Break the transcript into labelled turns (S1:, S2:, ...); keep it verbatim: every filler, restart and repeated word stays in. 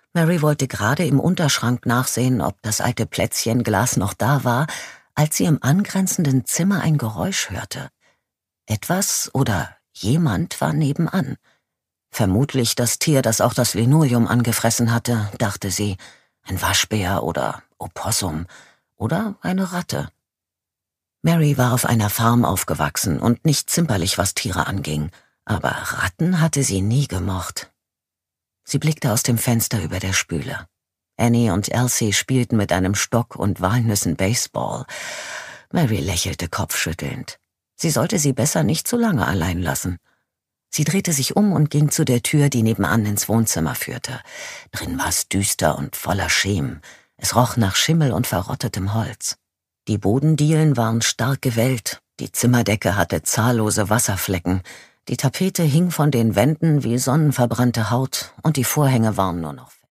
S1: Mary wollte gerade im Unterschrank nachsehen, ob das alte Plätzchenglas noch da war, als sie im angrenzenden Zimmer ein Geräusch hörte. Etwas oder jemand war nebenan. Vermutlich das Tier, das auch das Linoleum angefressen hatte, dachte sie. Ein Waschbär oder Opossum oder eine Ratte. Mary war auf einer Farm aufgewachsen und nicht zimperlich, was Tiere anging, aber Ratten hatte sie nie gemocht. Sie blickte aus dem Fenster über der Spüle. Annie und Elsie spielten mit einem Stock und Walnüssen Baseball. Mary lächelte kopfschüttelnd. Sie sollte sie besser nicht zu lange allein lassen. Sie drehte sich um und ging zu der Tür, die nebenan ins Wohnzimmer führte. Drin war es düster und voller Schemen. Es roch nach Schimmel und verrottetem Holz. Die Bodendielen waren stark gewellt, die Zimmerdecke hatte zahllose Wasserflecken, die Tapete hing von den Wänden wie sonnenverbrannte Haut und die Vorhänge waren nur noch